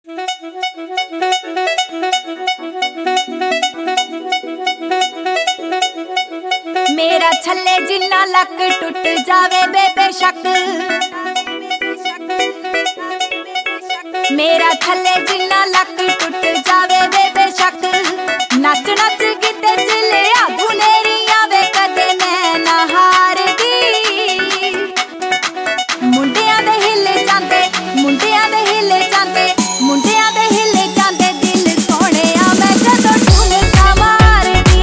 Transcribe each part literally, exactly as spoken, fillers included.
मेरा छल्ले जिन्ना लक टुट जावे बेबेशक, मेरा छल्ले जिन्ना लक टुट जावे बेबेशक। नच नच गिद्दे चिले आगू नेरी आवे कदे मैं ना हारदी। मुंडियां दे हिले जांदे, मुंडियां दे हिले जांदे, मुंडियां दे हिले जांदे दिल सोहणिया मैं जदों ठुमका मारदी।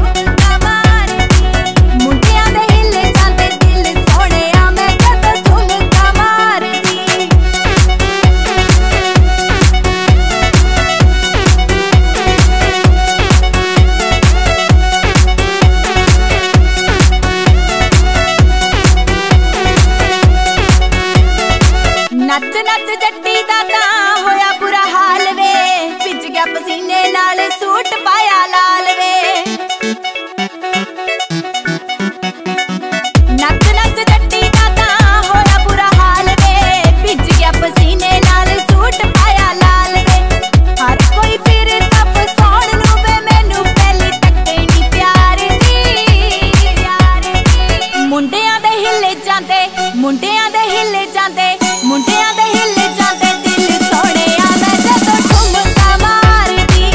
मुंडियां दे हिले जांदे दिल सोहणिया मैं जदों ठुमका मारदी। नच नच जट्टी दा तां होया बुरा हाल वे, भिज गया पसीने नाल सूट पाया लाल वे। नच नच जट्टी दा तां होया बुरा हाल वे, भिज गया पसीने नाल सूट पाया लाल वे। हर कोई फिर तप सौण नूं वे मैनू पहली टक्के नी प्यार दी। मुंडियां दे हिले जांदे, मुंडियां दे हिले जांदे, मुंडियां दे हिले जांदे दिल सोहणिया मैं जदों ठुमका मारदी।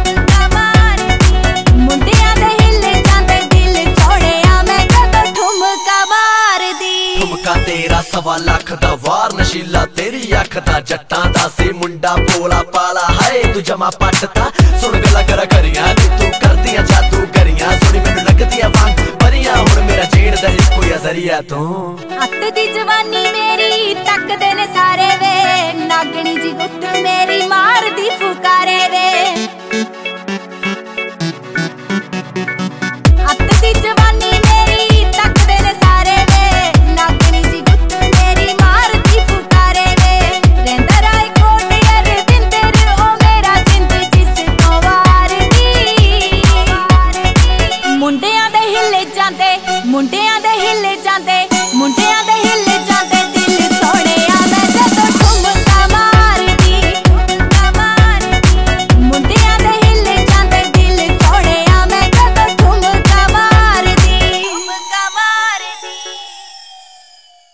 मुंडियां दे हिले जांदे दिल सोहणिया मैं जदों ठुमका मारदी। ठुमका तेरा सवा लख दा वार नशीला तेरी अख दा जट्टां दा सी मुंडा भोला पाला है तू जमा पटता। सुन गल्लां करा करियां नी तू करदियां जादू गरियां, सुनी मैनू लगदियां वांग परियां हुण मेरा जीण दा इक्को ही जरिया तू। अत दी जवानी मेरी तकदे ने सारे वे, नागणी जी गुੱਤ मेरी मारदी फुकारे वे। अत दी जवानी मेरी तकदे ने सारे वे, नागणी जी गुੱਤ मेरी मारदी फुकारे वे। रहिंदा राय कोट अरविंदर ओ मेरा जिंद जिस तो वारदी। मुंडियां दे हिले जांदे, मुंडियां दे हिले जांदे,